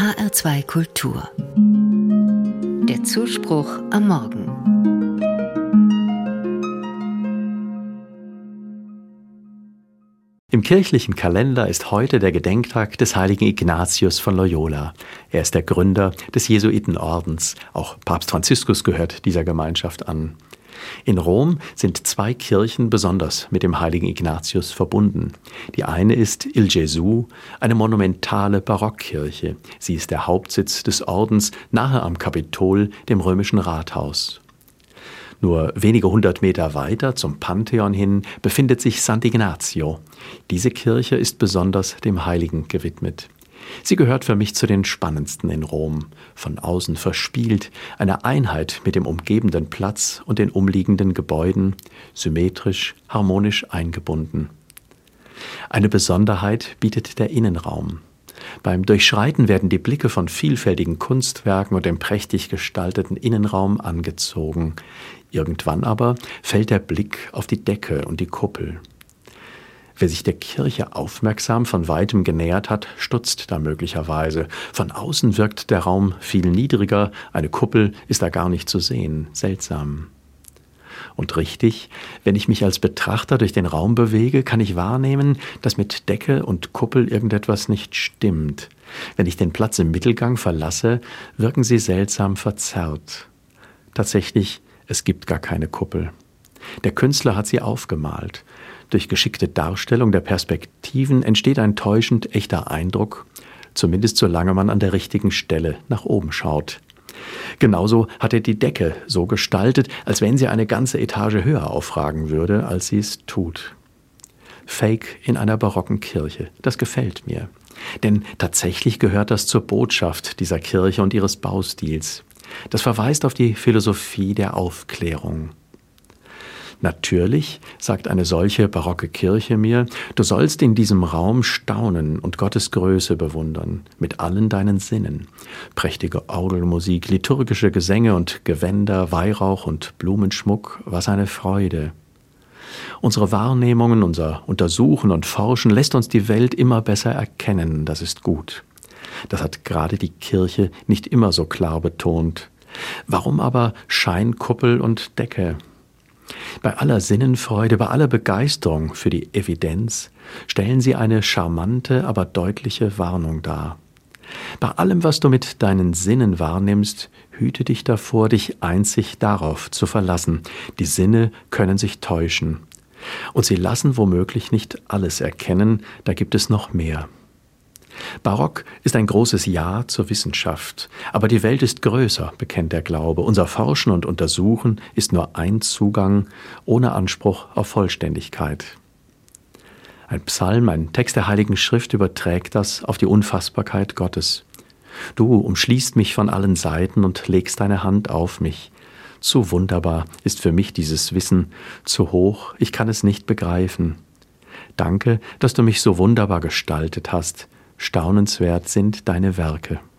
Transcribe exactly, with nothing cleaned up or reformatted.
H R zwei Kultur. Der Zuspruch am Morgen. Im kirchlichen Kalender ist heute der Gedenktag des heiligen Ignatius von Loyola. Er ist der Gründer des Jesuitenordens. Auch Papst Franziskus gehört dieser Gemeinschaft an. In Rom sind zwei Kirchen besonders mit dem heiligen Ignatius verbunden. Die eine ist Il Gesù, eine monumentale Barockkirche. Sie ist der Hauptsitz des Ordens nahe am Kapitol, dem römischen Rathaus. Nur wenige hundert Meter weiter zum Pantheon hin befindet sich Sant'Ignazio. Diese Kirche ist besonders dem Heiligen gewidmet. Sie gehört für mich zu den spannendsten in Rom. Von außen verspielt, eine Einheit mit dem umgebenden Platz und den umliegenden Gebäuden, symmetrisch, harmonisch eingebunden. Eine Besonderheit bietet der Innenraum. Beim Durchschreiten werden die Blicke von vielfältigen Kunstwerken und dem prächtig gestalteten Innenraum angezogen. Irgendwann aber fällt der Blick auf die Decke und die Kuppel. Wer sich der Kirche aufmerksam von weitem genähert hat, stutzt da möglicherweise. Von außen wirkt der Raum viel niedriger, eine Kuppel ist da gar nicht zu sehen. Seltsam. Und richtig, wenn ich mich als Betrachter durch den Raum bewege, kann ich wahrnehmen, dass mit Decke und Kuppel irgendetwas nicht stimmt. Wenn ich den Platz im Mittelgang verlasse, wirken sie seltsam verzerrt. Tatsächlich, es gibt gar keine Kuppel. Der Künstler hat sie aufgemalt. Durch geschickte Darstellung der Perspektiven entsteht ein täuschend echter Eindruck, zumindest solange man an der richtigen Stelle nach oben schaut. Genauso hat er die Decke so gestaltet, als wenn sie eine ganze Etage höher aufragen würde, als sie es tut. Fake in einer barocken Kirche, das gefällt mir. Denn tatsächlich gehört das zur Botschaft dieser Kirche und ihres Baustils. Das verweist auf die Philosophie der Aufklärung. Natürlich, sagt eine solche barocke Kirche mir, du sollst in diesem Raum staunen und Gottes Größe bewundern, mit allen deinen Sinnen. Prächtige Orgelmusik, liturgische Gesänge und Gewänder, Weihrauch und Blumenschmuck, was eine Freude. Unsere Wahrnehmungen, unser Untersuchen und Forschen lässt uns die Welt immer besser erkennen, das ist gut. Das hat gerade die Kirche nicht immer so klar betont. Warum aber Scheinkuppel und Decke? Bei aller Sinnenfreude, bei aller Begeisterung für die Evidenz stellen sie eine charmante, aber deutliche Warnung dar. Bei allem, was du mit deinen Sinnen wahrnimmst, hüte dich davor, dich einzig darauf zu verlassen. Die Sinne können sich täuschen. Und sie lassen womöglich nicht alles erkennen, da gibt es noch mehr. Barock ist ein großes Ja zur Wissenschaft. Aber die Welt ist größer, bekennt der Glaube. Unser Forschen und Untersuchen ist nur ein Zugang, ohne Anspruch auf Vollständigkeit. Ein Psalm, ein Text der Heiligen Schrift überträgt das auf die Unfassbarkeit Gottes. Du umschließt mich von allen Seiten und legst deine Hand auf mich. Zu wunderbar ist für mich dieses Wissen, zu hoch, ich kann es nicht begreifen. Danke, dass du mich so wunderbar gestaltet hast. Staunenswert sind deine Werke.